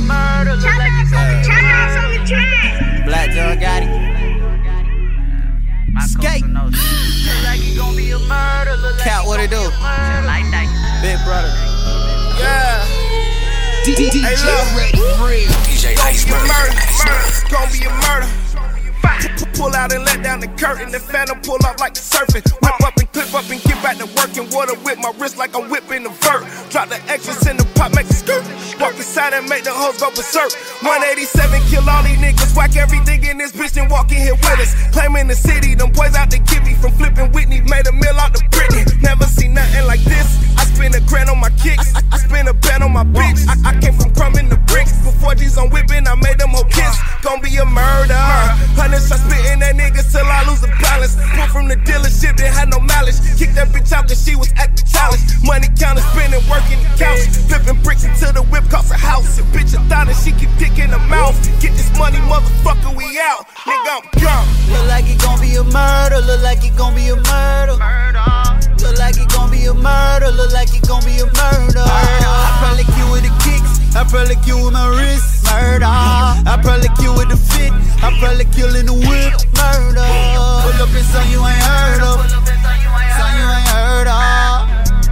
murder. Look like it's gonna be a murder. Black John Gotti. Skate. Look like it's gonna be a murder. Look like Cat, what it do? like that. Big brother. Yeah. DJ Iceberg. Gonna be a murder. Pull out and let down the curtain. The phantom pull up like surfing. Whip up and clip up and get back to work. And water whip my wrist like I'm whipping the vert. Drop the extras in the pot, make it skirt. Walk inside and make the hoes go berserk. 187, kill all these niggas. Whack everything in this bitch and walk in here with us. Claiming the city, them boys out to get me. From flipping Whitney, made a meal out the Britney. Never seen nothing like this. I spend $1,000 on my kicks. I spend a band on my bitch. I came from crumbing the bricks. Before G's on whipping, I made them whole kiss. Gonna be a murder. 100 shots spitting that niggas till I lose the balance. Pull from the dealership, they had no mileage. Kick that bitch out cause she was at the challenge. Money counter spinning, working the couch. Flipping bricks until the whip costs a house. And bitch a thought and she keep dick in the mouth. Get this money, motherfucker, we out. Nigga, I'm gone. Look like it gon' be a murder. Look like it gon' be a murder. Look like it gon' be a murder. Look like it gon' be a murder. I probably kill with the kicks. I probably kill with my wrist. Murder. I probably kill with the fit. I probably kill in the whip. Murder. Pull up in something you ain't heard of. Something you ain't heard of.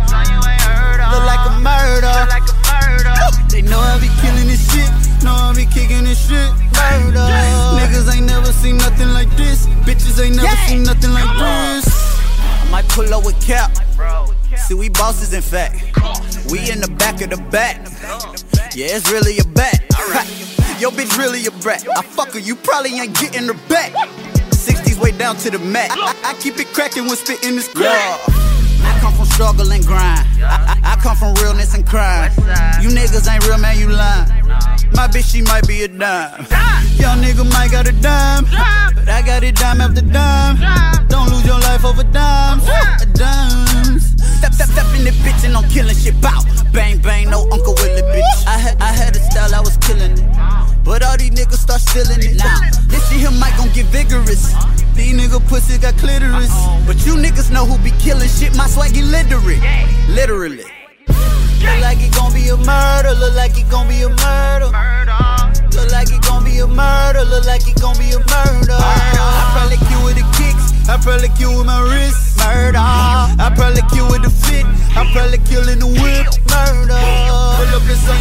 Look like a murder. They know I be killing this shit. Know I be kicking this shit. Murder. Niggas ain't never seen nothing like this. Bitches ain't never seen nothing like this. I might pull up with Cap. See, we bosses, in fact. We in the back of the back. Yeah, it's really a bet. Yo, bitch, really a brat. I fuck her, you probably ain't getting her back. 60s way down to the mat. I keep it cracking when spitting this crap. I come from struggle and grind. I come from realness and crime. You niggas ain't real, man, you lying. My bitch, she might be a dime. Young nigga might got a dime, but I got it dime after dime. Don't lose your life over dimes. Dimes. Step in the bitch and I'm killing shit. Bow. Bang, bang, no Uncle Willie, bitch. I had a style, I was killing it. But all these niggas start stealing it. Now, this shit here might gon' get vigorous. These nigga pussy got clitoris. But you niggas know who be killing shit. My swag illiterate. Literally. Look like it gon' be a murder. Look like it gon' be a murder. Look like it gon' be a murder. Look like it gon' be a murder. I probably kill with the kicks. I probably kill with my wrist. Murder. I probably kill with the fit. I probably kill in the whip. Murder. Pull up inside